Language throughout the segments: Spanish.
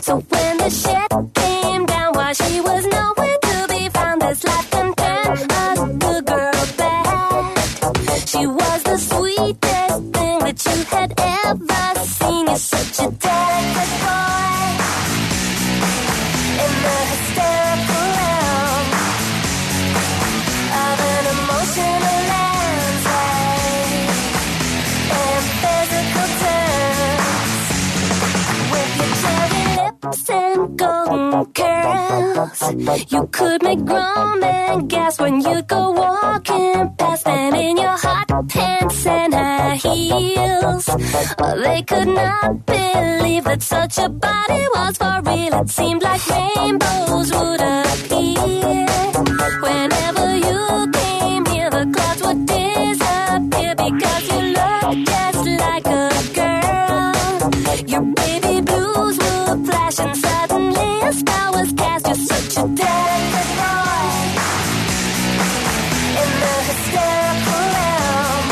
So when the shit came down while she was nowhere to be found, this life can turn a good girl bad. She was the sweetest thing that you had ever seen. You're such a delicate boy in the hysterical realm of an emotional landscape and physical terms. With your cherry lips and golden curls, you could make grown men gasp when you go walking past. And in your hot pants and high heels, they could not believe that such a body was for real. It seemed like rainbows would appear whenever you came near. The clouds would disappear because you looked just like a girl. Your baby blues would flash and suddenly a spell was cast. You're such a delicate boy in the hysterical realm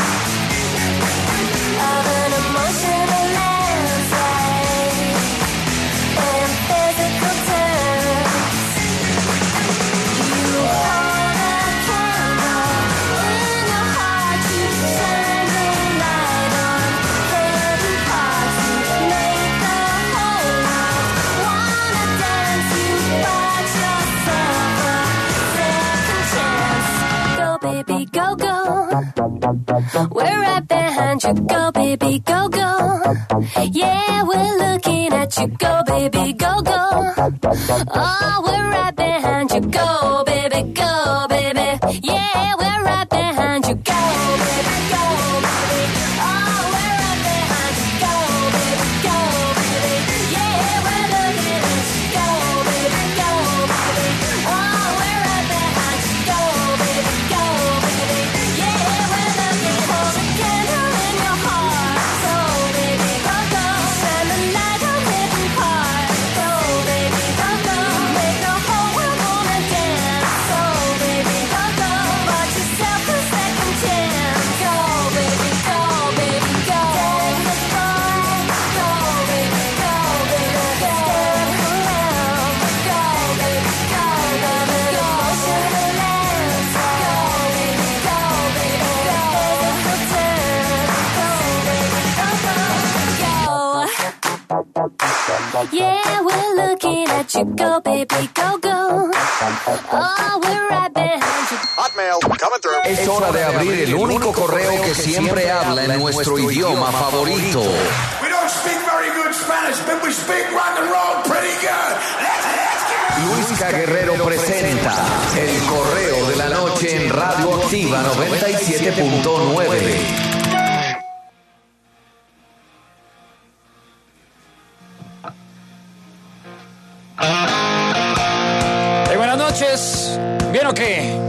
of an emotional landscape and physical terms. You hold a candle in your heart, you turn the light on, hidden parts, you make the whole world wanna dance. You bought yourself a second chance. Go baby, go, go. We're right behind you. Go baby, go, go. Yeah, we're looking at you. Go baby, go, go. Oh, we're right behind you. Go baby, go baby. Yeah, we're right behind you. Go baby, go baby. Oh, we're right behind you. Go baby, go baby. Yeah, we're looking at you. Go baby, go baby. Oh, we're right behind you. Go baby, go baby. Yeah, we're looking. Hold a candle in your heart. So baby, go, go. Shine the light on hidden parts. Go baby, go, go. Make the whole world wanna dance. So baby, go, go. Bought yourself a second chance. Go baby, go baby, go. Delicate boy. Go baby, go baby, go. Hysterical realm. Go baby, go baby, go. Emotional landscape. Go baby, go baby, go. Physical terms. Go baby, go, go, go. Yeah, we're looking at you. Go baby, go, go. Oh, we're right behind you. Hotmail, coming through. Es hora de abrir el único correo que siempre habla en nuestro idioma favorito. We don't speak very good Spanish, but we speak rock and roll pretty good. Luis Guerrero presenta El Correo de la Noche en Radio Activa 97.9. Buenas noches. ¿Bien o qué?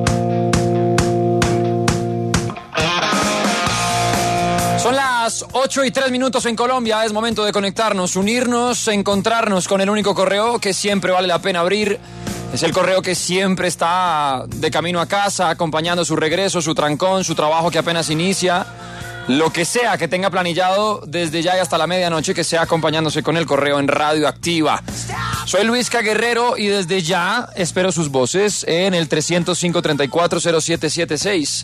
Son las 8:03 en Colombia. Es momento de conectarnos, unirnos, encontrarnos con el único correo que siempre vale la pena abrir. Es el correo que siempre está de camino a casa, acompañando su regreso, su trancón, su trabajo que apenas inicia. Lo que sea que tenga planillado desde ya y hasta la medianoche, que sea acompañándose con el correo en Radio Activa. Soy Luis Guerrero y desde ya espero sus voces en el 305-340776.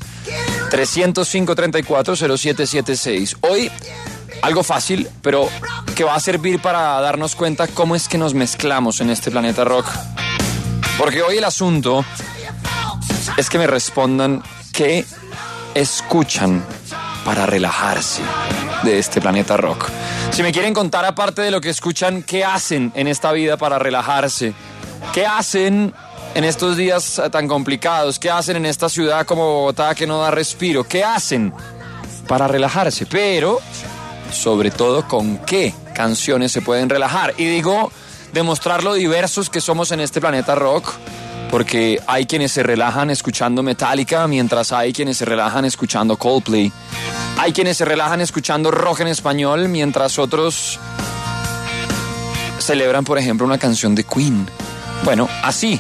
305-340776. Hoy algo fácil, pero que va a servir para darnos cuenta cómo es que nos mezclamos en este planeta rock. Porque hoy el asunto es que me respondan qué escuchan para relajarse de este planeta rock. Si me quieren contar, aparte de lo que escuchan, ¿qué hacen en esta vida para relajarse? ¿Qué hacen en estos días tan complicados? ¿Qué hacen en esta ciudad como Bogotá que no da respiro? ¿Qué hacen para relajarse? Pero, sobre todo, ¿con qué canciones se pueden relajar? Y digo, demostrar lo diversos que somos en este planeta rock, porque hay quienes se relajan escuchando Metallica, mientras hay quienes se relajan escuchando Coldplay. Hay quienes se relajan escuchando rock en español, mientras otros celebran, por ejemplo, una canción de Queen. Bueno, así,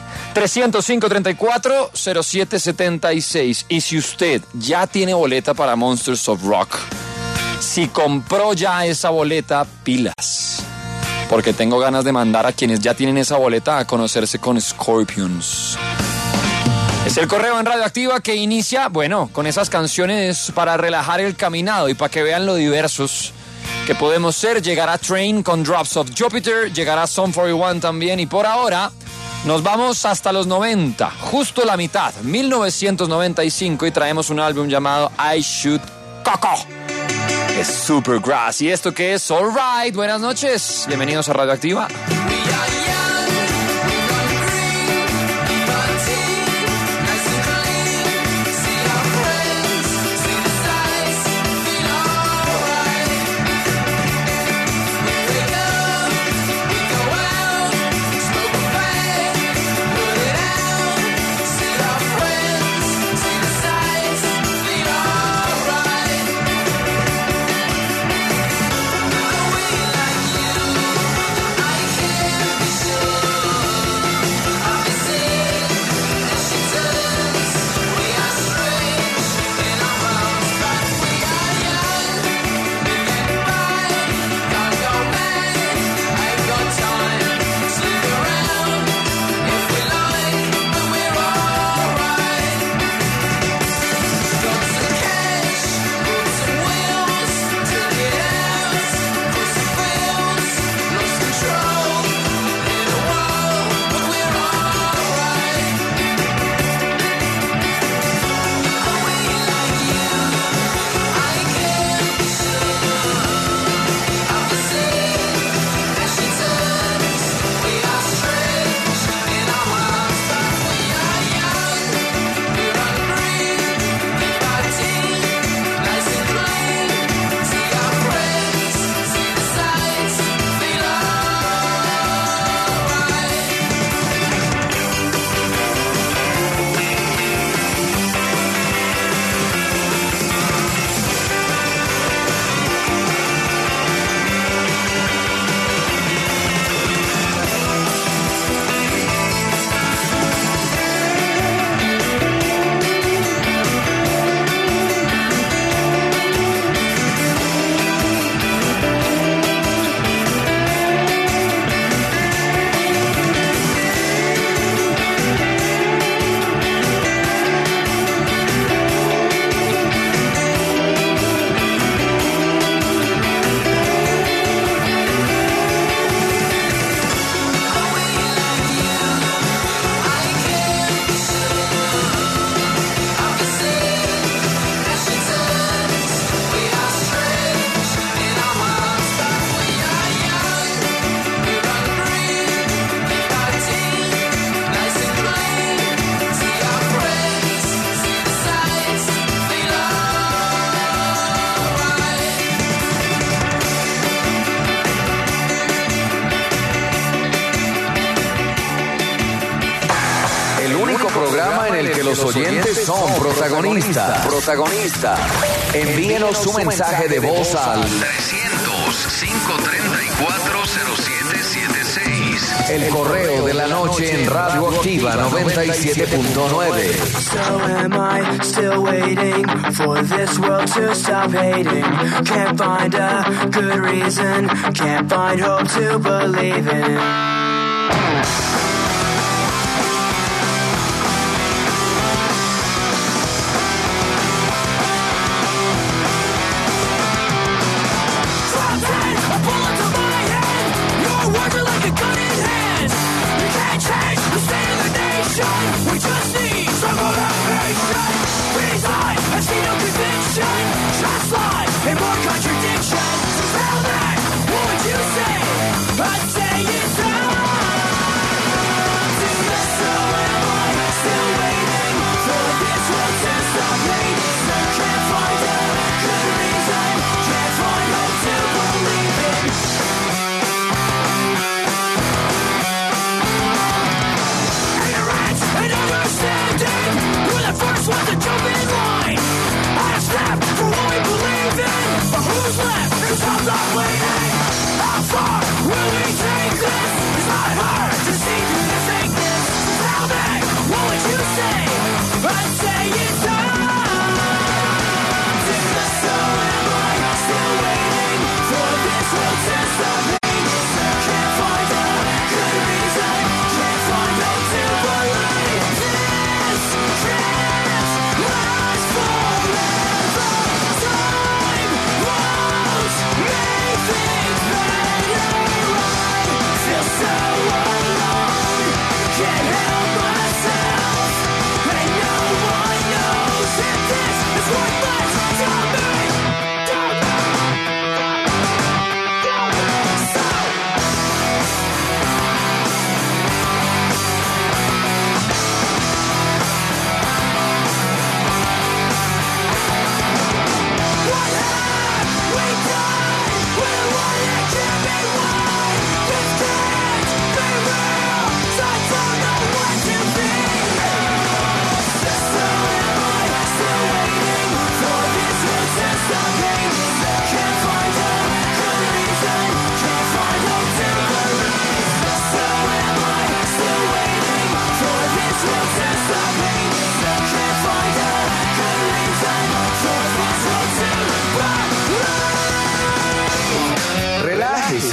305-340776. Y si usted ya tiene boleta para Monsters of Rock, si compró ya esa boleta, pilas. porque tengo ganas de mandar a quienes ya tienen esa boleta a conocerse con Scorpions. Es el correo en Radioactiva que inicia, bueno, con esas canciones para relajar el caminado y para que vean lo diversos que podemos ser. Llegará Train con Drops of Jupiter, llegará Sum 41 también, y por ahora nos vamos hasta los 90, justo la mitad, 1995, y traemos un álbum llamado I Shoot Coco. Es Supergrass, y esto que es All Right. Buenas noches, bienvenidos a Radioactiva. Programa en el que los oyentes son protagonistas. Envíenos su mensaje de voz al 300-534-0776. El correo de la noche en Radioactiva 97.9. So am I still waiting for this world to stop hating? Can't find a good reason, can't find hope to believe in. We just need some motivation. Resign, I see no conviction. Just lie, and more contradiction. So tell me, what would you say? I'd say it's time.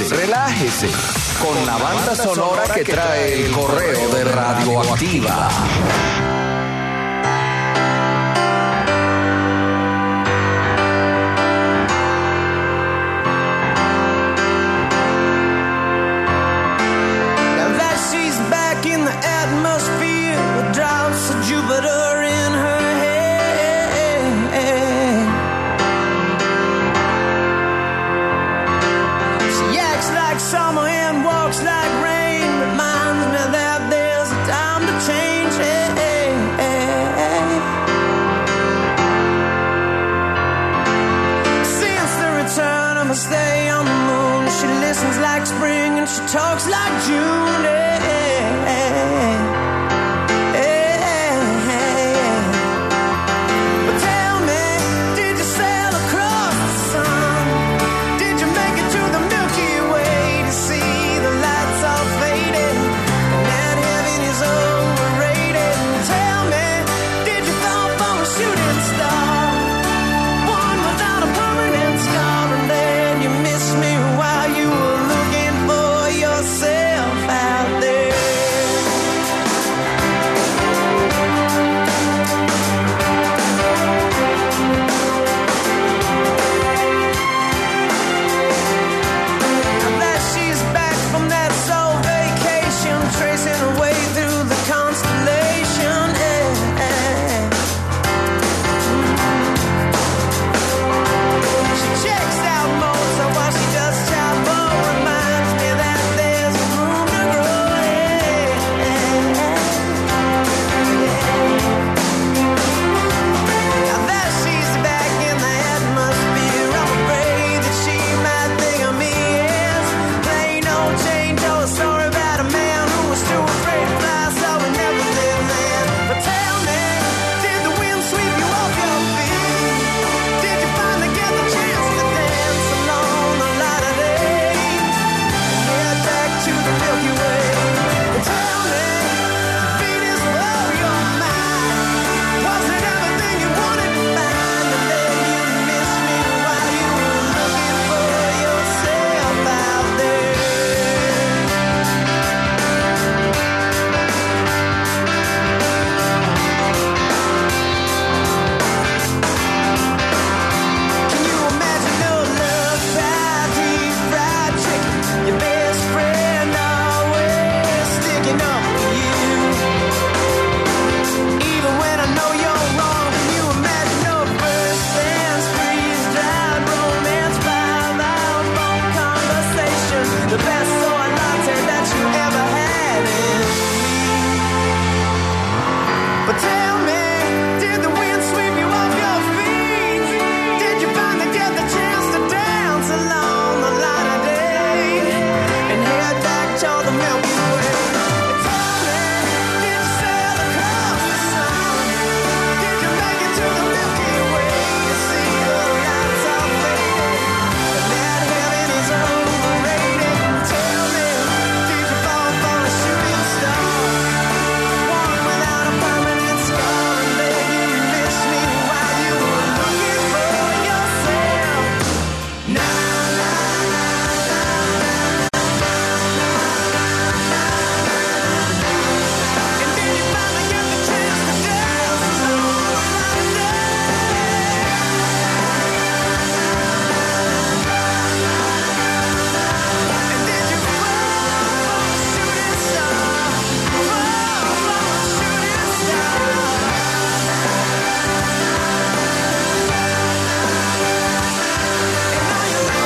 relájese con la banda sonora que trae el correo de Radioactiva. She talks like June. But tell me, did you sail across the sun? Did you make it to the Milky Way to see the lights all faded and that heaven is overrated? Tell me, did you fall from a shooting star, one without a permanent scar, and then you missed me while you were looking for yourself out there? Now that she's back from that soul vacation, tracing her way through the constellation. She checks out Mozart while she does Chavo, reminds me that there's room to grow. Now that she's back in the atmosphere, I'm afraid that she might think of me as plain old Jane Doe, a story about a man who was too afraid to fly, so he never lived there. But tell me, did the wind sweep you off your feet? Did you finally get the chance to dance along the light of day and head back to the Milky Way? But tell me, Venus blow your mind? Was it everything you wanted to find? And then you missed me while you were looking for yourself out there. Can you imagine no love, fried deep fried chicken? Your best friend always sticking up for you. Even when I know you're wrong, can you imagine no first dance, freeze dried romance, piled out phone conversation? The best soy latte that you ever had in me. But tell me, did the wind sweep you off your feet? Did you finally get the chance to dance along the light of day and head back to the Milky Way? And tell me, did you sail across the sun? Did you make it to the Milky Way to see the lights all faded and that heaven is overrated? Tell me, did you fall from a shooting star, one without a permanent scar, and then you missed me while you were looking for yourself? Na na na na na. And did you finally get the chance to dance along the light of day? And did you fall from a shooting star, fall from a shooting star? And now you're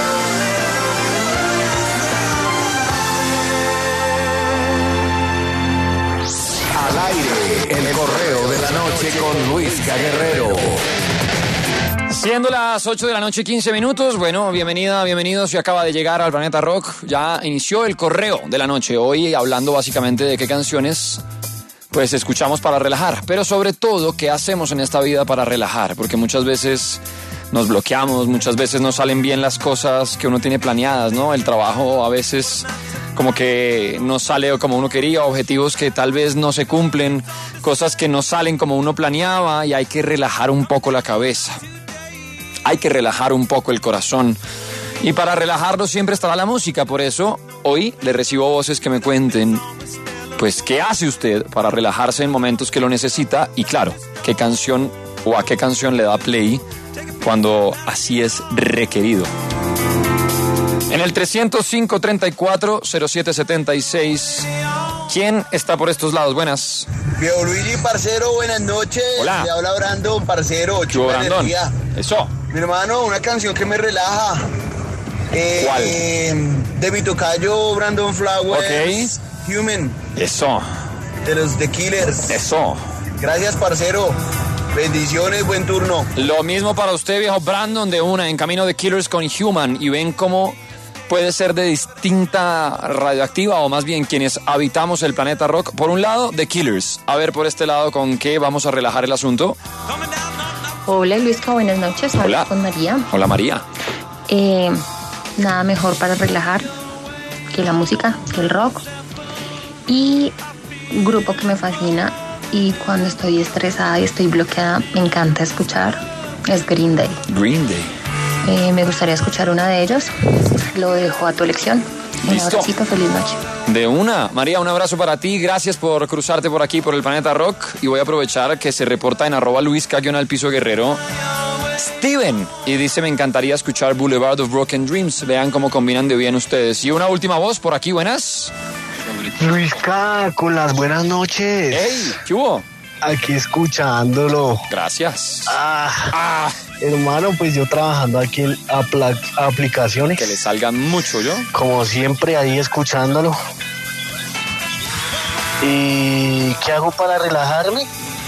Al aire, el correo de la noche con Luisca Guerrero. Siendo las 8 de la noche, 15 minutos. Bueno, bienvenida, bienvenidos. Si acaba de llegar al Planeta Rock, ya inició el correo de la noche. Hoy hablando básicamente de qué canciones pues escuchamos para relajar. Pero sobre todo, qué hacemos en esta vida para relajar. Porque muchas veces nos bloqueamos, muchas veces no salen bien las cosas que uno tiene planeadas, ¿no? El trabajo a veces como que no sale como uno quería, objetivos que tal vez no se cumplen, cosas que no salen como uno planeaba y hay que relajar un poco la cabeza. Hay que relajar un poco el corazón. Y para relajarlo siempre estará la música, por eso hoy le recibo voces que me cuenten, pues, qué hace usted para relajarse en momentos que lo necesita y, claro, qué canción o a qué canción le da play cuando así es requerido. En el 305-34-0776, ¿quién está por estos lados? Buenas. Viejo Luigi, parcero, buenas noches. Hola. Le habla Brandon, parcero, Yo, chupa Brandon. energía. Eso. Mi hermano, una canción que me relaja. ¿Cuál? De mi tocayo, Brandon Flowers. Human, Eso. de los The Killers. Eso. Gracias, parcero. Bendiciones, buen turno. Lo mismo para usted, viejo Brandon, de una, en camino de Killers con Human. Y ven cómo puede ser de distinta radioactiva, o más bien quienes habitamos el planeta rock. Por un lado, The Killers. A ver, por este lado, ¿con qué vamos a relajar el asunto? Hola Luisca, buenas noches. Hola. Hablo con María. Hola, María. Nada mejor para relajar que la música, que el rock. Y un grupo que me fascina y cuando estoy estresada y estoy bloqueada me encanta escuchar es Green Day. Green Day. Me gustaría escuchar una de ellos. Lo dejo a tu elección. Un Listo. abracito, feliz noche. De una. María, un abrazo para ti. Gracias por cruzarte por aquí, por el Planeta Rock. Y voy a aprovechar que se reporta en @Luisca_Guerrero Steven. Y dice, me encantaría escuchar Boulevard of Broken Dreams. Vean cómo combinan de bien ustedes. Y una última voz por aquí, buenas. Luisca, con las buenas noches. ¡Ey! ¿Qué hubo? Aquí escuchándolo. Gracias. Ah, hermano, pues yo trabajando aquí en aplicaciones. Que le salgan mucho, ¿yo? Como siempre, ahí escuchándolo. ¿Y qué hago para relajarme?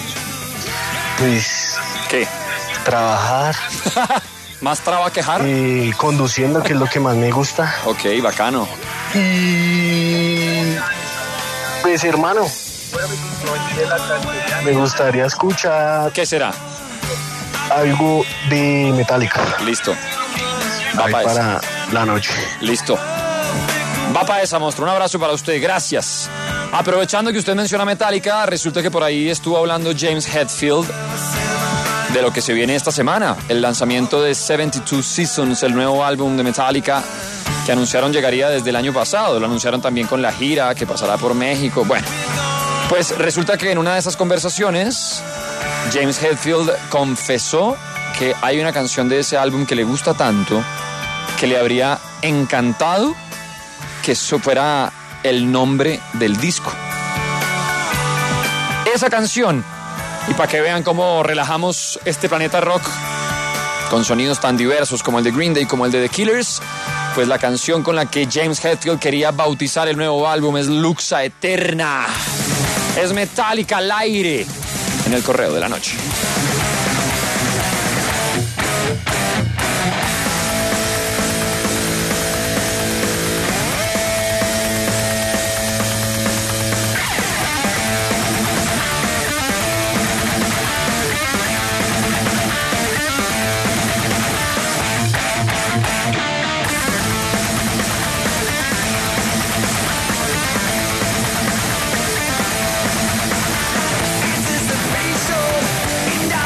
Pues ¿Qué? trabajar, ¿Más traba quejar? conduciendo, que es lo que más me gusta. Ok, bacano. Y pues hermano, me gustaría escuchar ¿Qué será? algo de Metallica. Listo. Va Ahí pa' esa. para la noche. Listo. Va para esa, monstruo. Un abrazo para usted. Gracias. Aprovechando que usted menciona Metallica, resulta que por ahí estuvo hablando James Hetfield de lo que se viene esta semana. El lanzamiento de 72 Seasons, el nuevo álbum de Metallica que anunciaron llegaría desde el año pasado. Lo anunciaron también con la gira que pasará por México. Bueno, pues resulta que en una de esas conversaciones James Hetfield confesó que hay una canción de ese álbum que le gusta tanto que le habría encantado que eso fuera el nombre del disco. Esa canción, y para que vean cómo relajamos este planeta rock con sonidos tan diversos como el de Green Day, como el de The Killers, pues la canción con la que James Hetfield quería bautizar el nuevo álbum es Luxa Eterna. Es Metallica al aire en el Correo de la Noche. Anticipation, and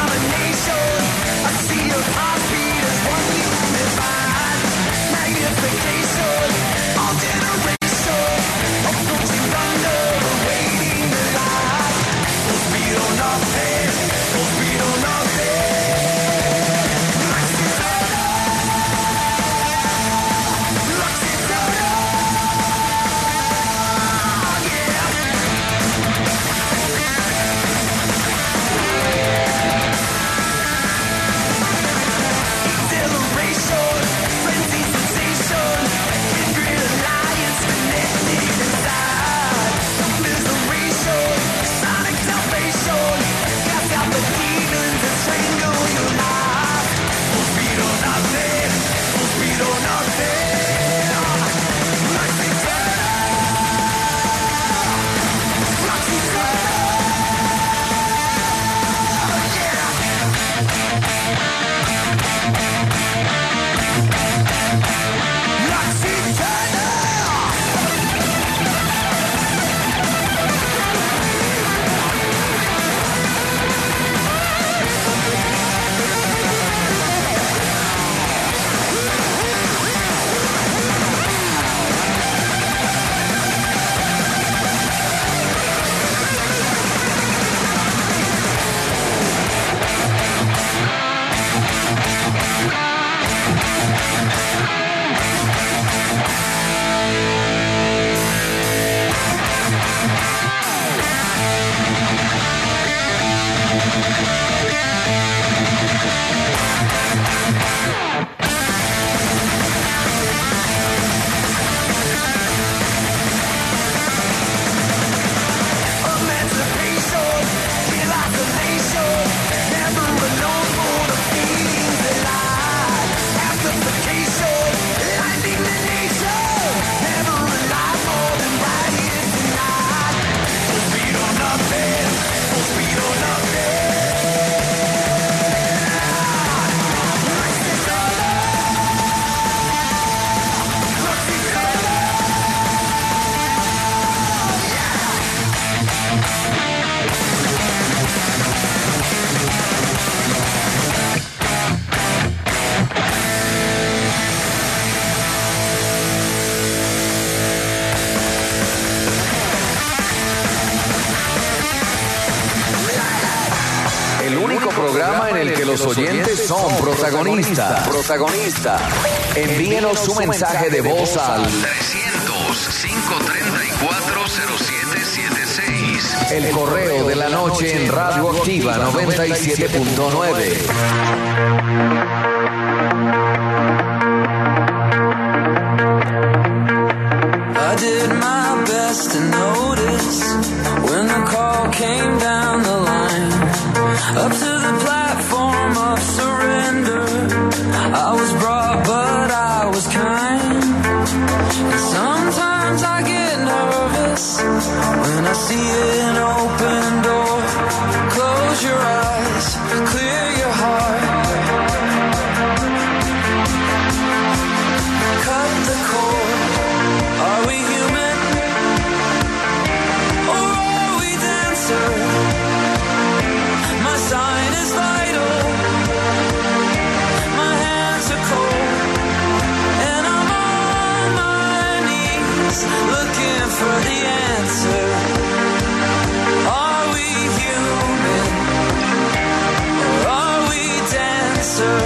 programa en el que los oyentes son protagonistas. Envíenos su mensaje de voz al 300-534-0776. El correo de la noche en Radioactiva 97.9. I did my best to notice when the call came down the line. Up to the platform of surrender, I was brought but I was kind. And sometimes I get nervous when I see an open door. Close your eyes, clear your heart. Cut the cord. Are we human? Or are we dancer? My sign is vital. My hands are cold. And I'm on my knees looking for the answer. Are we human? Or are we dancer?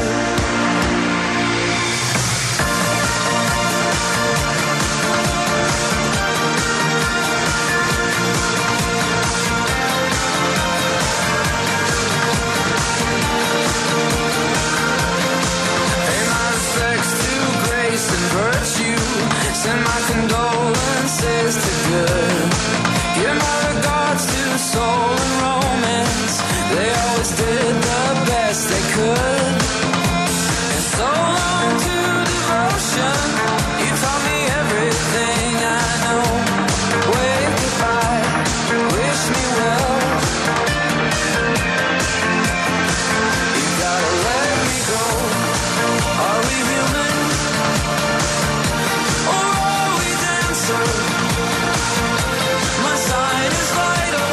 Send my condolences to good. Give my regards to soul and romance. They always did the best they could. And so long to devotion. You taught me everything I know. Wave goodbye, wish me well. You gotta let me go. Are we human? My sign is vital.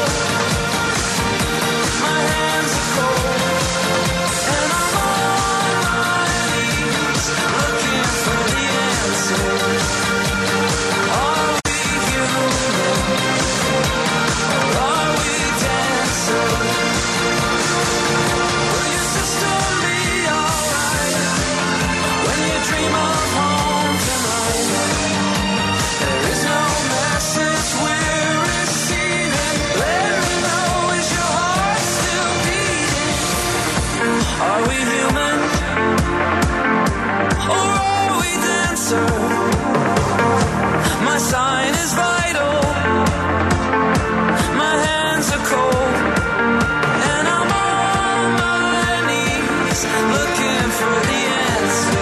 My hands are cold. And I'm on my knees looking for the answer. Are we human? Or are we dancer? Will your sister be alright when you dream of home tonight? There is no message we're receiving. Let me know, is your heart still beating? Are we human? Or are we dancer? My sign is vital. My hands are cold. And I'm on my knees looking for the answer.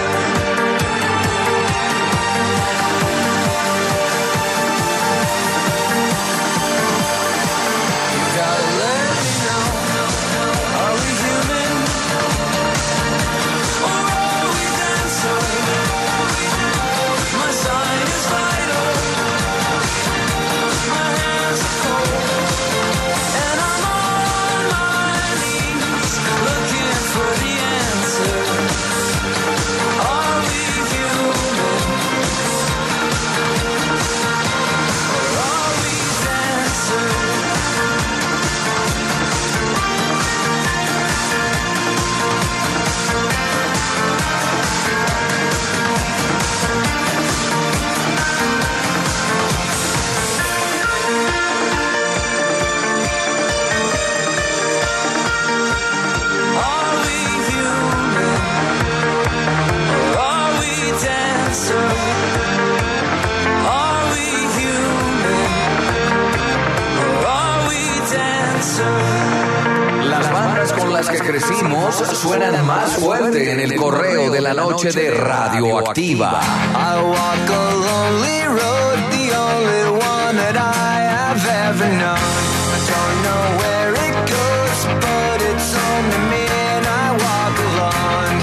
Las bandas con las que crecimos suenan más fuerte en el correo de la noche de Radioactiva. I walk a lonely road, the only one that I have ever known. Don't know where it goes, but it's home to me and I walk alone.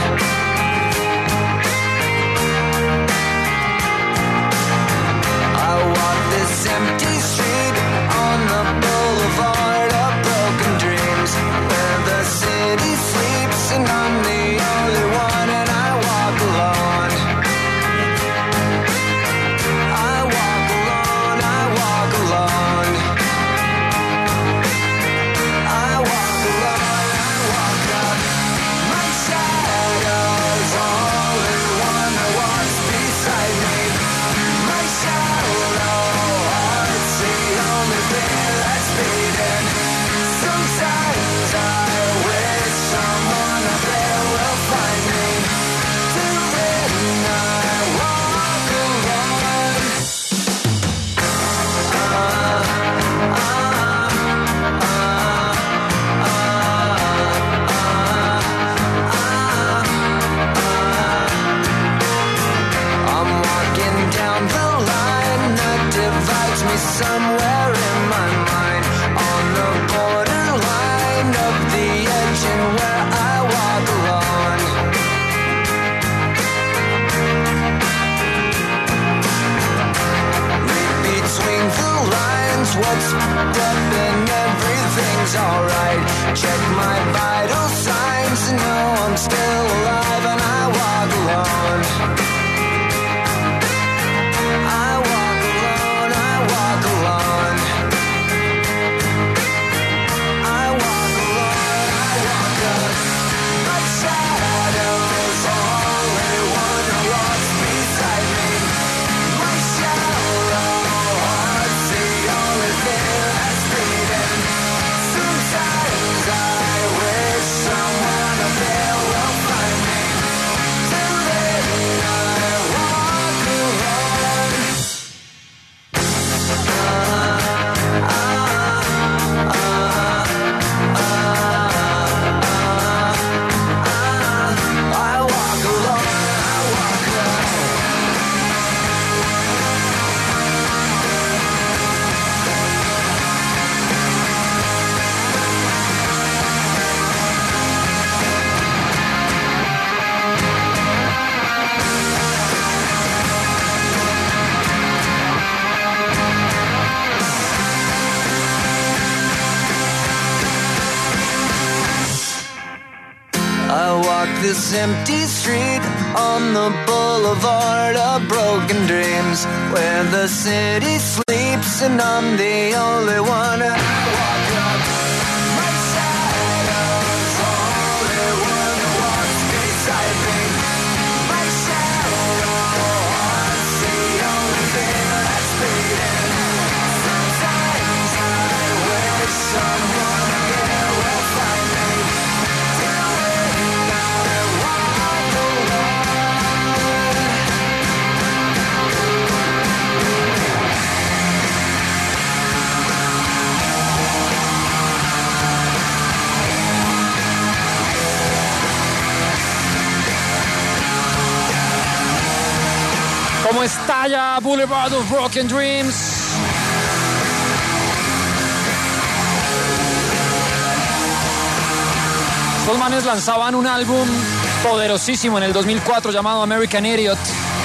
I walk this empty street on the boulevard of broken dreams, where the city sleeps and I'm the only one and I walk alone. I looked up and everything's alright. Check my vital signs to know I'm still alive, and I walk alone. I walk alone, I walk alone. I walk alone, I walk alone. My shadow's only one who walks beside me. My shallow heart's the only thing that's beating. Sometimes I wish someone up there will find me. Till then I walk alone. I walk alone, I walk alone. I walk this empty street on the boulevard of broken dreams, where the city sleeps and I'm the only one. I walk up. My shadow's only one who walks beside me. My shallow heart's the only thing that's beating. Sometimes I wish someone here will find me. Till then I walk alone. ¿Cómo estalla Boulevard of Broken Dreams? Estos manes lanzaban un álbum poderosísimo en el 2004 llamado American Idiot.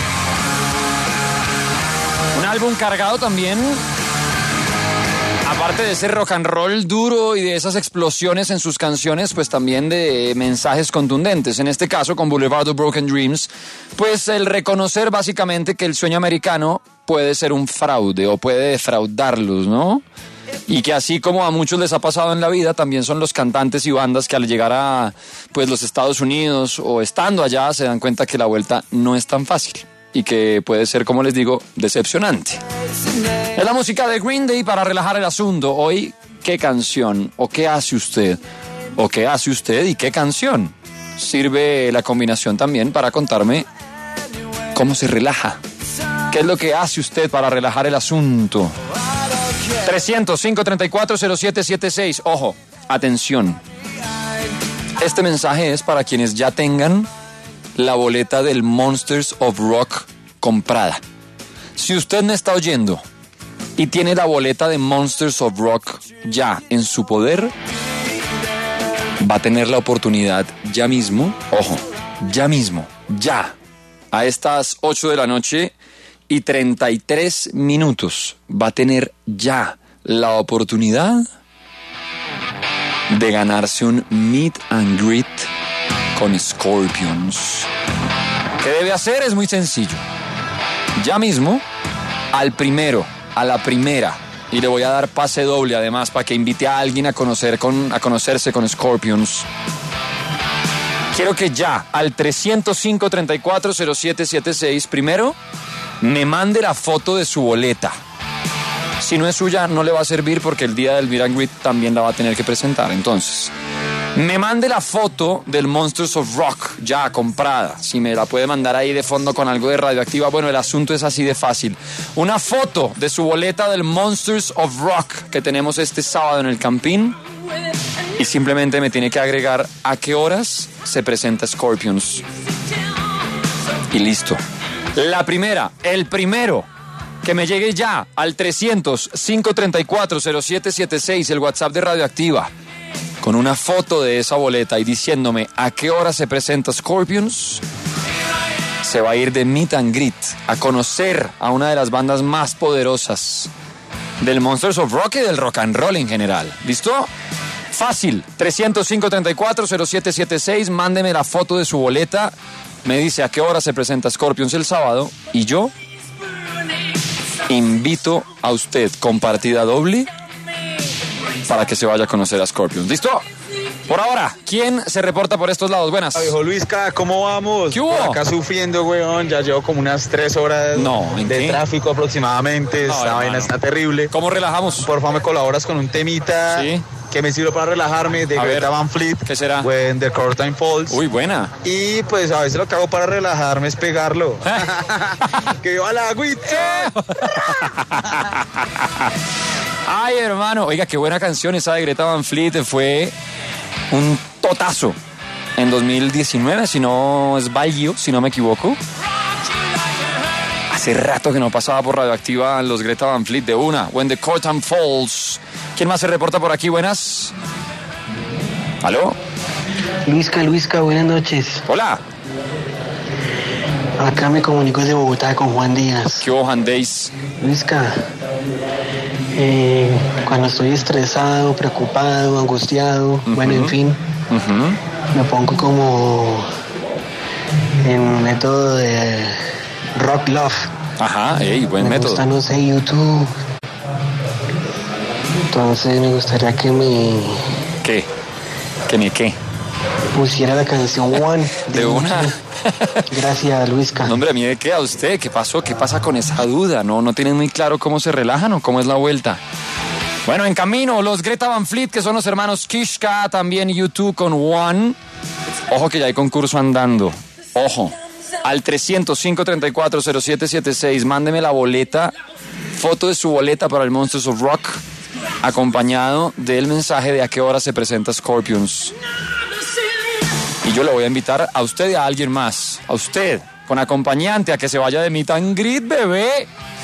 Un álbum cargado también, aparte de ese rock and roll duro y de esas explosiones en sus canciones, pues también de mensajes contundentes. En este caso, con Boulevard of Broken Dreams, pues el reconocer básicamente que el sueño americano puede ser un fraude o puede defraudarlos, ¿no? Y que así como a muchos les ha pasado en la vida, también son los cantantes y bandas que al llegar a pues los Estados Unidos o estando allá se dan cuenta que la vuelta no es tan fácil y que puede ser, como les digo, decepcionante. Es la música de Green Day para relajar el asunto. Hoy, ¿qué canción o qué hace usted? ¿O qué hace usted y qué canción? Sirve la combinación también para contarme cómo se relaja. ¿Qué es lo que hace usted para relajar el asunto? 300-534-0776. Ojo, atención. Este mensaje es para quienes ya tengan la boleta del Monsters of Rock comprada. Si usted me está oyendo y tiene la boleta de Monsters of Rock ya en su poder, va a tener la oportunidad ya mismo, ojo, ya mismo, ya, a estas 8 de la noche y 33 minutos, va a tener ya la oportunidad de ganarse un meet and greet con Scorpions. ¿Qué debe hacer? Es muy sencillo. Ya mismo, al primero, a la primera, y le voy a dar pase doble además para que invite a alguien a conocerse con Scorpions. Quiero que ya, al 305-34-0776, primero, me mande la foto de su boleta. Si no es suya, no le va a servir porque el día del meet and greet también la va a tener que presentar. Entonces, me mande la foto del Monsters of Rock ya comprada. Si me la puede mandar ahí de fondo con algo de radioactiva, bueno, el asunto es así de fácil. Una foto de su boleta del Monsters of Rock que tenemos este sábado en el Campín. Y simplemente me tiene que agregar a qué horas se presenta Scorpions. Y listo. La primera, el primero que me llegue ya al 300-534-0776, el WhatsApp de Radioactiva, con una foto de esa boleta y diciéndome a qué hora se presenta Scorpions, se va a ir de meet and greet a conocer a una de las bandas más poderosas del Monsters of Rock y del rock and roll en general. ¿Listo? Fácil. 305-34-0776. Mándeme la foto de su boleta. Me dice a qué hora se presenta Scorpions el sábado. Y yo invito a usted con partida doble para que se vaya a conocer a Scorpions. ¿Listo? Por ahora, ¿quién se reporta por estos lados? Buenas. Viejo Luisca, ¿cómo vamos? ¿Qué hubo? Por acá sufriendo, weón. Ya llevo como unas 3 horas ¿en de qué? tráfico aproximadamente. No, Esta vaina hermano. está terrible. ¿Cómo relajamos? Por favor, me colaboras con un temita Sí. que me sirve para relajarme de A ver, Greta Van Fleet. ¿qué será? When the Curtain Falls. Uy, buena. Y pues a veces lo que hago para relajarme es pegarlo. ¡Que viva la agüita! Ay, hermano. Oiga, qué buena canción esa de Greta Van Fleet. Fue un totazo en 2019, si no es Valgio, si no me equivoco. Hace rato que no pasaba por Radioactiva los Greta Van Fleet de una. When the Curtain Falls. ¿Quién más se reporta por aquí? Buenas. ¿Aló? Luisca, buenas noches. Hola. Acá me comunico desde Bogotá con Juan Díaz. ¿Qué hubo, Juan Days? Luisca, cuando estoy estresado, preocupado, angustiado, bueno, en fin, me pongo como en método de rock love. Ajá, buen me método. gusta, no sé, YouTube. Entonces me gustaría que me ¿Qué? ¿Que ni qué? pusiera la canción One De una. Gracias, Luisca. No, hombre, a mí de qué a usted, ¿qué pasó? ¿Qué pasa con esa duda? ¿No tienen muy claro cómo se relajan o cómo es la vuelta? Bueno, en camino, los Greta Van Fleet, que son los hermanos Kishka, también YouTube con One. Ojo que ya hay concurso andando. Ojo. Al 305-34-0776, mándeme la boleta, foto de su boleta para el Monsters of Rock, acompañado del mensaje de a qué hora se presenta Scorpions. Y yo le voy a invitar a usted y a alguien más. A usted, con acompañante, a que se vaya de meet and greet, bebé.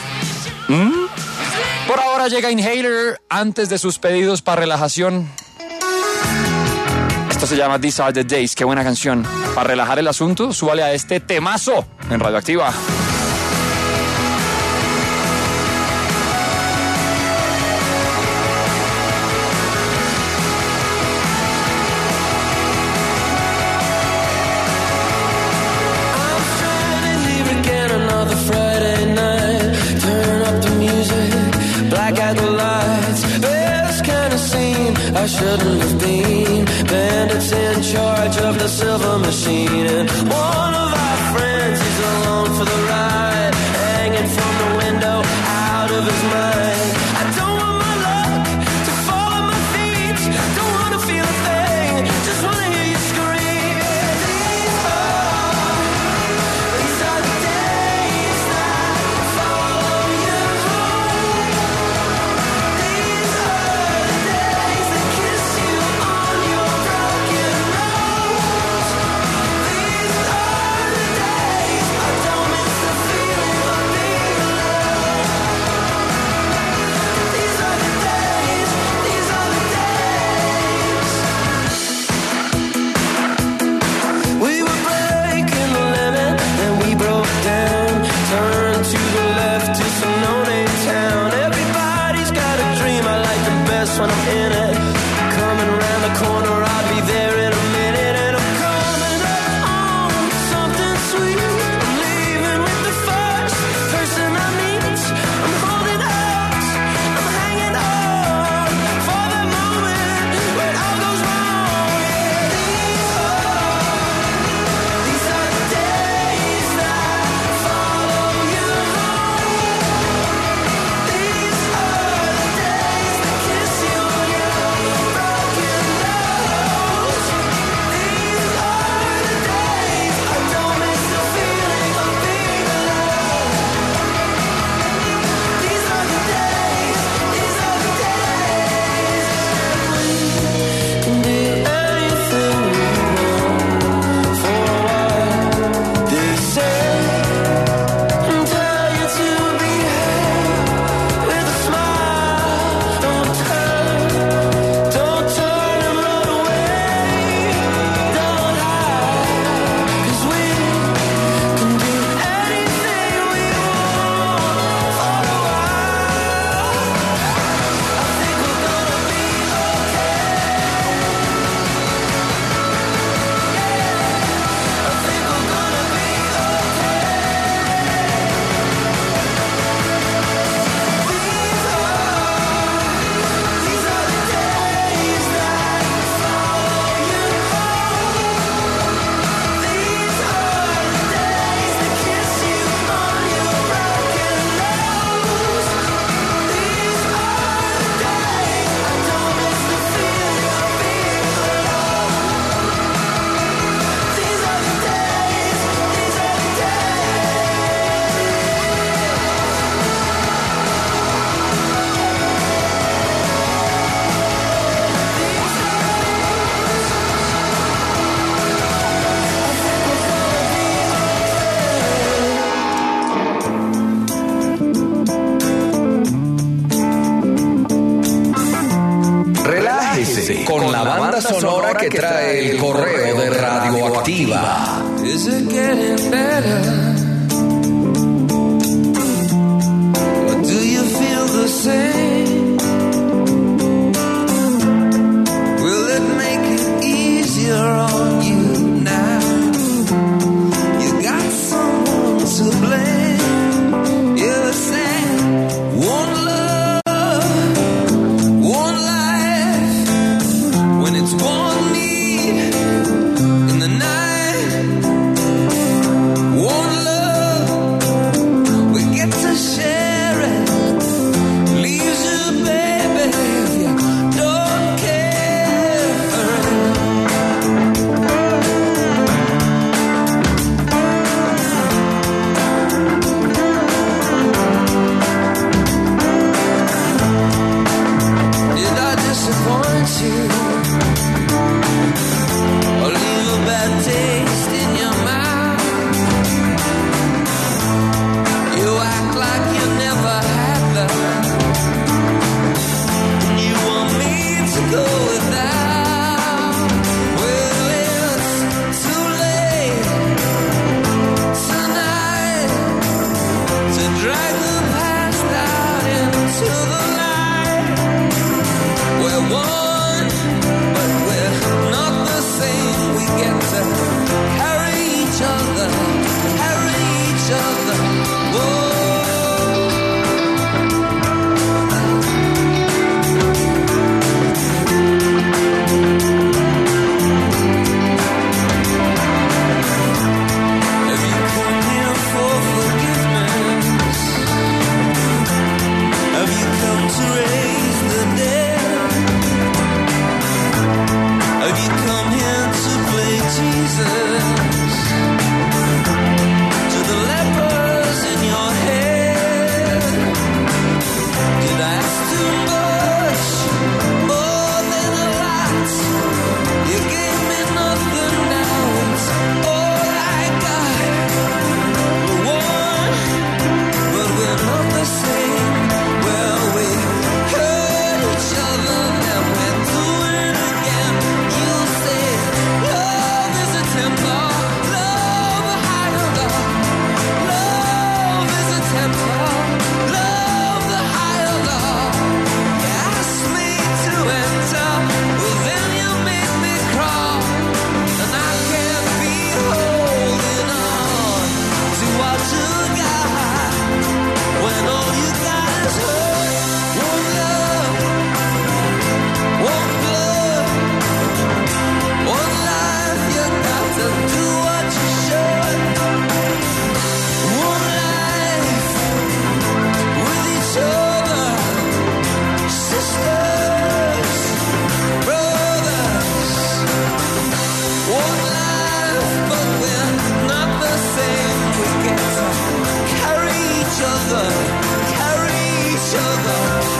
Por ahora llega Inhaler antes de sus pedidos para relajación. Esto se llama These Are the Days. Qué buena canción. Para relajar el asunto, súbale a este temazo en Radioactiva. I shouldn't have been. Bandits in charge of the silver machine, and one of our friends is along for the ride, hanging from the window, out of his mind. I don't want my luck to fall on my feet. Don't wanna feel a thing. Just wanna hear you scream. These are the days that follow you home. These are the days that kiss you on your broken nose. These are the days I don't miss the feeling of being alone. These are the days, these are the days. We were breaking the limit, then we broke down. Turned to the left to some no-name town. Everybody's got a dream, I like them best when I'm in it. Coming around the corner, I'll be there in a minute. And I'm coming up on something sweet. I'm leaving with the first person I meet. I'm holding out, I'm hanging on for the moment when it all goes wrong. These are the days that follow you home. These are the days that kiss you on your Sí, con la banda sonora que trae el correo de Radioactiva. Is it getting better? Or do you feel the same? Will it make it easier on you now? You got someone to blame. You're saying one love, one life. When it's one need in the night, one love, we get to share it. Leaves you, baby, if you don't care for it. Did I disappoint you? Or leave a bad taste in your mouth? You act like you never had that. You want me to go without. Well, it's too late tonight to drag the past out into the light. We're one, but we're not the same. We get to carry each other, carry each other. Whoa. Have you come here for forgiveness? Have you come to raise the dead? Have you come here to play Jesus? To the lepers in your head? Did I ask too much? More than a lot. You gave me nothing, now it's all I got. We're one, but we're not the same. Well, we hurt each other, and we're doing it again. You say love is a temper, love a higher love. Love is a temper, love the higher love. You asked me to enter, well then you made me crawl, and I can't be holding on to what you got when all you got is hurt. One love, one blood, one life. You got to do what you should. One life with each other, sisters, brothers. One life, but we're not the same. We get to carry each other, carry each other.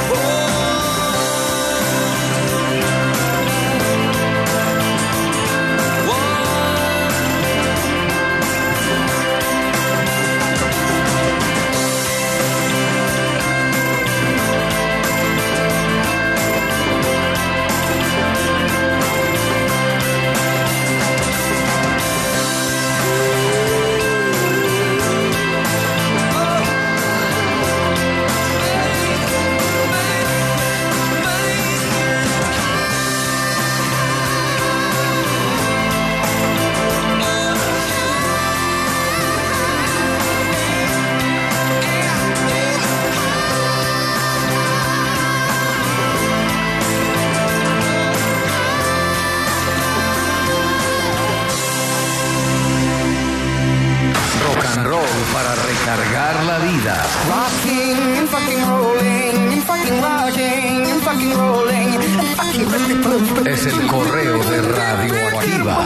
Rock and roll para recargar la vida. Rocking and fucking rolling and fucking rocking and fucking rolling and fucking Es el correo de Radioactiva.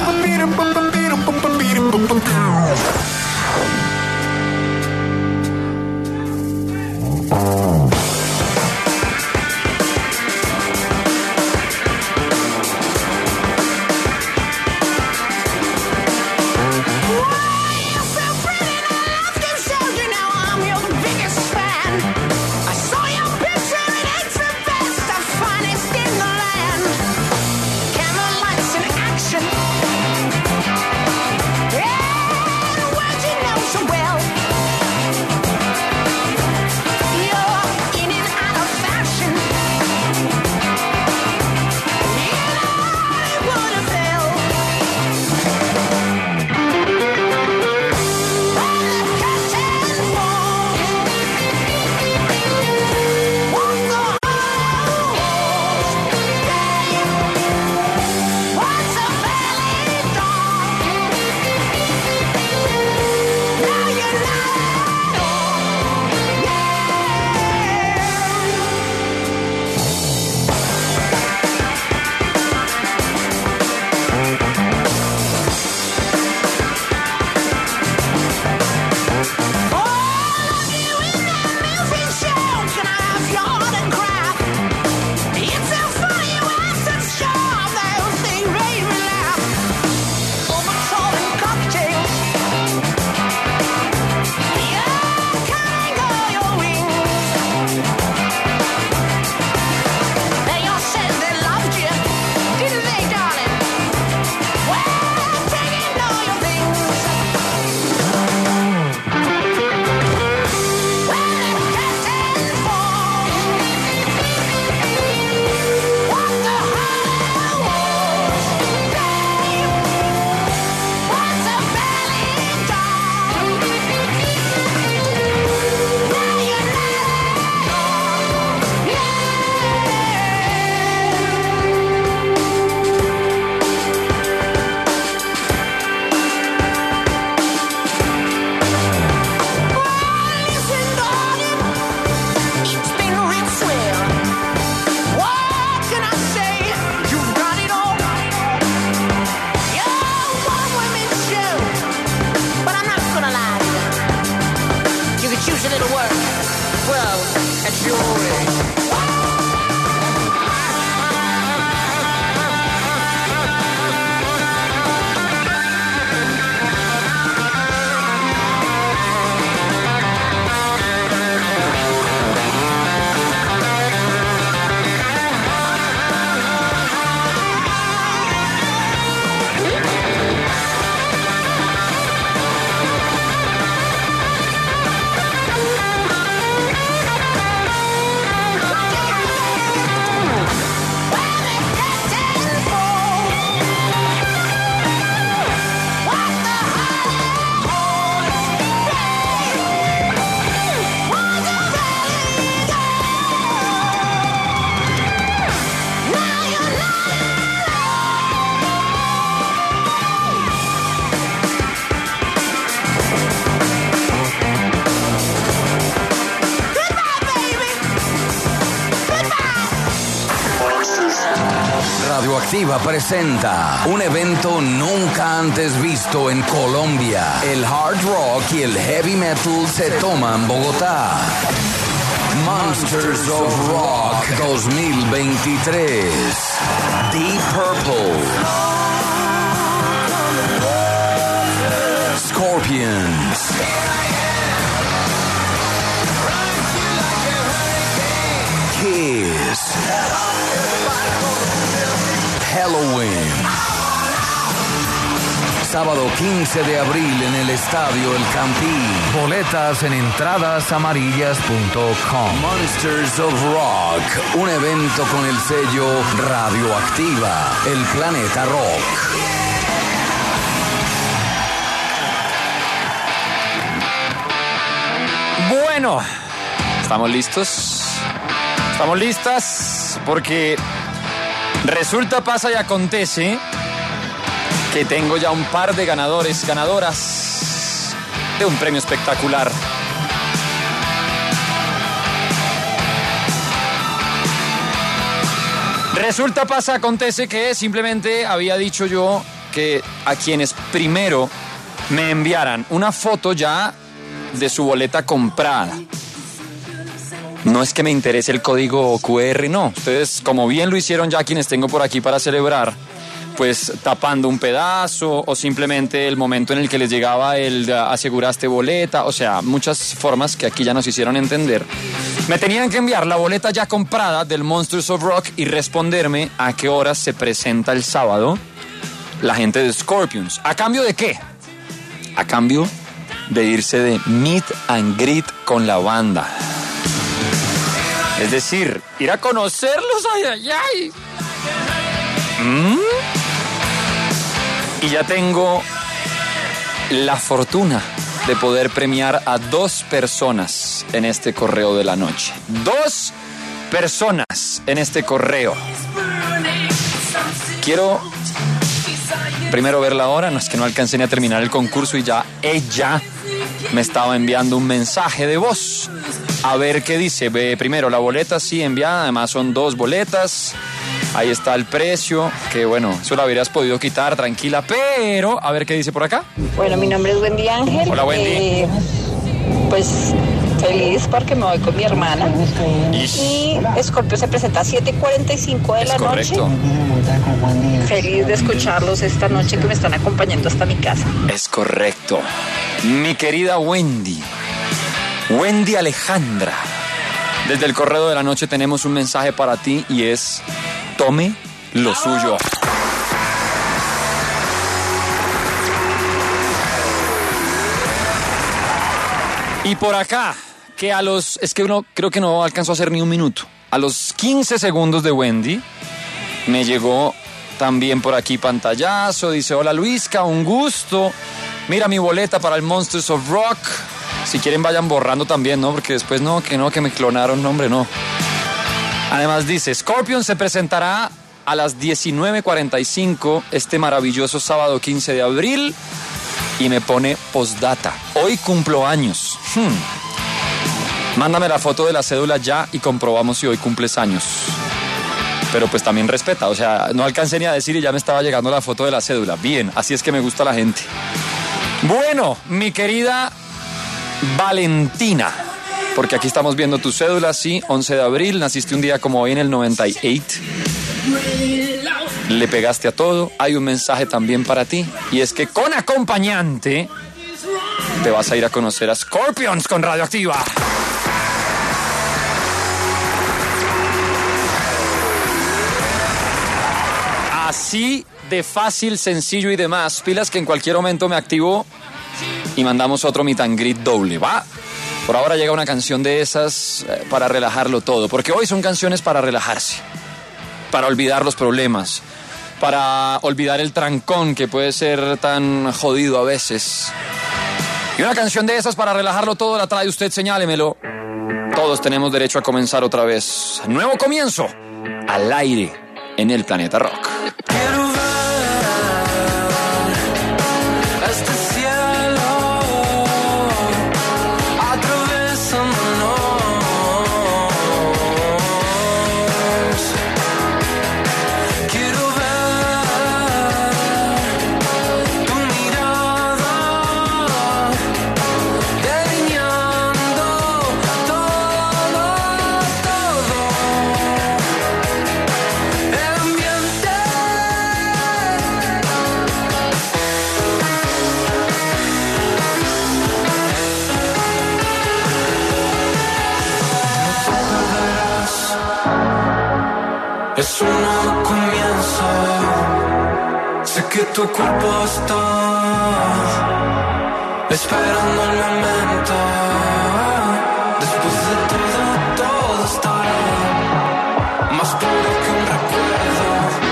I saw your picture and it's the best, the finest in the land. Radioactiva presenta un evento nunca antes visto en Colombia. El hard rock y el heavy metal se toman Bogotá. Monsters of Rock 2023. Deep Purple, Scorpions, Kiss, Halloween. Sábado 15 de abril en el Estadio El Campín. Boletas en entradasamarillas.com. Monsters of Rock, un evento con el sello Radioactiva, el planeta rock. Bueno, ¿estamos listos? ¿Estamos listas? Porque resulta, pasa y acontece que tengo ya un par de ganadoras de un premio espectacular. Resulta, pasa, acontece que simplemente había dicho yo que a quienes primero me enviaran una foto ya de su boleta comprada. No es que me interese el código QR, no. Ustedes, como bien lo hicieron ya quienes tengo por aquí para celebrar, pues tapando un pedazo o simplemente el momento en el que les llegaba el aseguraste boleta, o sea, muchas formas que aquí ya nos hicieron entender. Me tenían que enviar la boleta ya comprada del Monsters of Rock y responderme a qué horas se presenta el sábado la gente de Scorpions. ¿A cambio de qué? A cambio de irse de meet and greet con la banda. Es decir, ir a conocerlos, ay. Y ya tengo la fortuna de poder premiar a 2 personas en este correo de la noche. 2 personas en este correo. Quiero primero ver la hora, no es que no alcancé ni a terminar el concurso y ya ella me estaba enviando un mensaje de voz. A ver qué dice. Primero, la boleta sí enviada, además son 2 boletas. Ahí está el precio, que bueno, eso lo habrías podido quitar, tranquila, pero a ver qué dice por acá. Bueno, mi nombre es Wendy Ángel. Hola, Wendy. Pues feliz porque me voy con mi hermana. Y Scorpio se presenta a 7:45 de la correcto. noche. Feliz de escucharlos esta noche que me están acompañando hasta mi casa. Es correcto. Mi querida Wendy Alejandra, desde el correo de la noche tenemos un mensaje para ti y es: tome lo suyo. Y por acá, que es que uno creo que no alcanzó a hacer ni un minuto. A los 15 segundos de Wendy, me llegó también por aquí pantallazo, dice: hola Luisca, un gusto. Mira mi boleta para el Monsters of Rock. Si quieren vayan borrando también, ¿no? Porque después que me clonaron, no, hombre, no. Además dice: Scorpion se presentará a las 19:45 este maravilloso sábado 15 de abril. Y me pone postdata: hoy cumplo años. Mándame la foto de la cédula ya y comprobamos si hoy cumples años. Pero pues también respeta, o sea, no alcancé ni a decir y ya me estaba llegando la foto de la cédula. Bien, así es que me gusta la gente. Bueno, mi querida Valentina, porque aquí estamos viendo tu cédula, sí, 11 de abril, naciste un día como hoy en el 98. Le pegaste a todo. Hay un mensaje también para ti, y es que con acompañante te vas a ir a conocer a Scorpions con Radioactiva. Así de fácil, sencillo y demás. Pilas que en cualquier momento me activo y mandamos otro meet and greet doble, ¿va? Por ahora llega una canción de esas para relajarlo todo, porque hoy son canciones para relajarse, para olvidar los problemas, para olvidar el trancón que puede ser tan jodido a veces. Y una canción de esas para relajarlo todo la trae usted, señálemelo. Todos tenemos derecho a comenzar otra vez. Nuevo comienzo, al aire, en el Planeta Rock. Quiero ver este cielo atravesándonos. Quiero Es un nuevo comienzo. Sé que tu cuerpo está esperando el momento. Después de todo estará más puro que un recuerdo.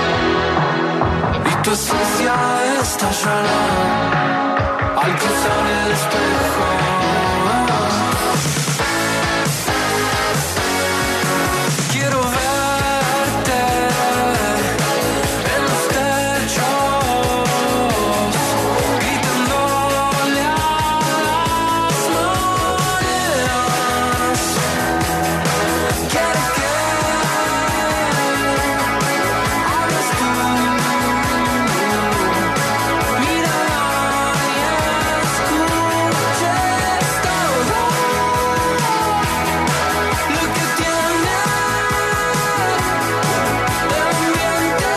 Y tu esencia estallará al cruzar el espejo. Quiero verte en los techos, gritándole a las monedas. Quiero que hables tú, mira y escuches todo lo que tiene el ambiente.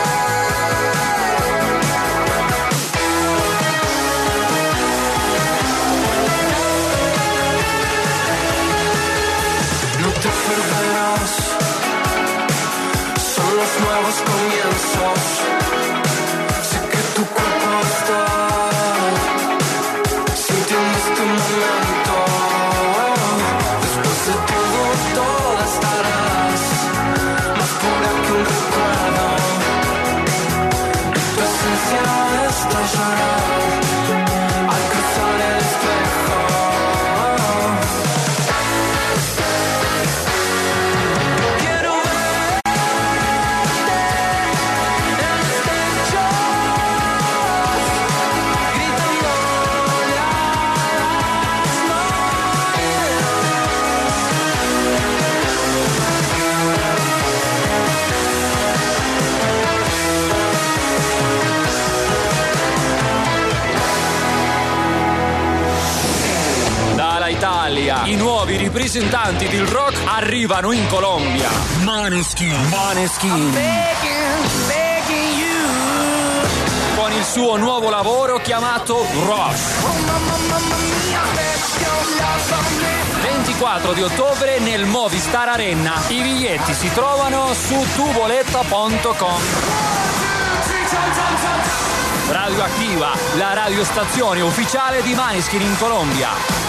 No te perderás, son los nuevos comienzos. Sé que tu cuerpo está sintiendo este momento. Después de todo estarás más pura que un recuerdo. Tu esencia estallará al cruzar el espejo. Quiero verte en los techos, gritándole a las Dalla Italia, i nuovi ripresentanti del rock arrivano in Colombia. Maneskin. Con il suo nuovo lavoro chiamato Rush. 24 di ottobre nel Movistar Arena. I biglietti si trovano su tuboletta.com. Radioactiva, la radiostazione ufficiale di Maneskin in Colombia.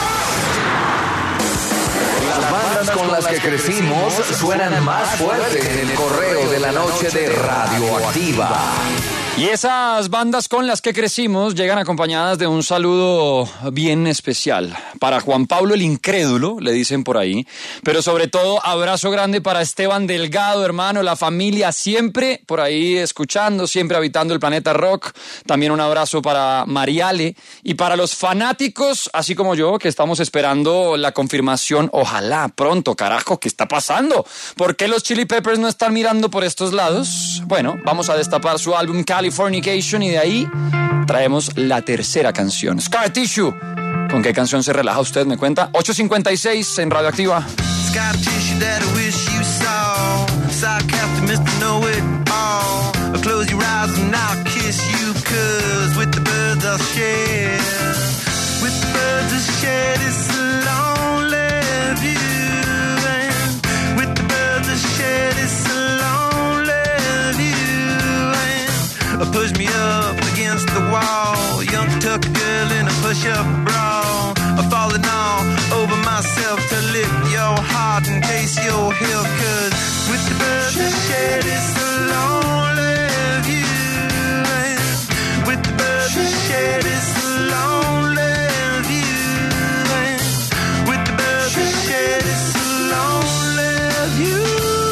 Las bandas con las que crecimos suenan más fuerte en el correo de la noche de Radioactiva. Y esas bandas con las que crecimos llegan acompañadas de un saludo bien especial. Para Juan Pablo el Incrédulo, le dicen por ahí. Pero sobre todo, abrazo grande para Esteban Delgado, hermano, la familia siempre por ahí escuchando, siempre habitando el planeta rock. También un abrazo para Mariale y para los fanáticos, así como yo, que estamos esperando la confirmación. Ojalá pronto, carajo, ¿qué está pasando? ¿Por qué los Chili Peppers no están mirando por estos lados? Bueno, vamos a destapar su álbum Californication y de ahí traemos la tercera canción, Scar Tissue. ¿Con qué canción se relaja usted? Me cuenta. 8:56 en Radioactiva. Scar tissue that I wish you saw. Sarcastic Mr. Know-It-All. Close your eyes and I'll kiss you, 'cause with the birds I'll share. With the birds I'll share this lonely view. And with the birds I'll share this lonely view. And push me up against the wall. Young tuck girl in a push-up bra. I'm falling all over myself to lift your heart and taste your hill, 'cause with the birds I share this lonely view. And with the birds I share this lonely view. And with the birds I share this lonely view.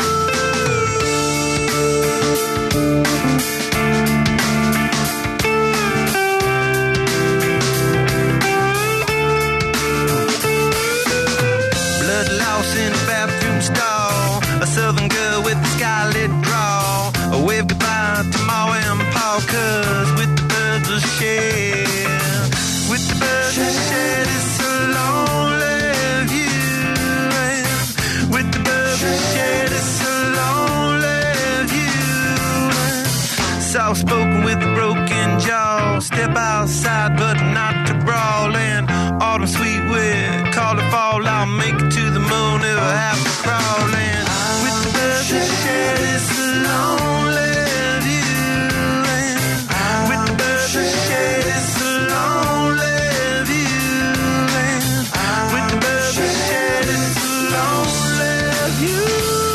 In a bathroom stall, a southern girl with a scarlet draw. A wave goodbye to Ma and Pa, 'cause with the birds we'll share. With the birds we'll share this lonely view. And with the birds we'll share this lonely view. Soft spoken with a broken jaw. Step outside but not to brawl. And autumn sweet wind, call it fall. I'll make it to the moon if I have to crawl. And with the birds that share this lonely view. And with the birds that shade, it's a lonely view. And with the birds that shade, it's a lonely view.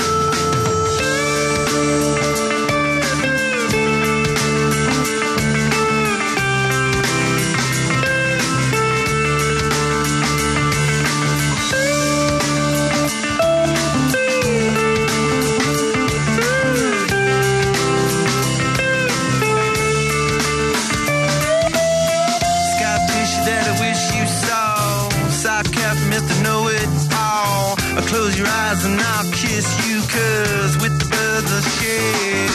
Mr. Know-It-All, close your eyes and I'll kiss you, 'cause with the birds of shade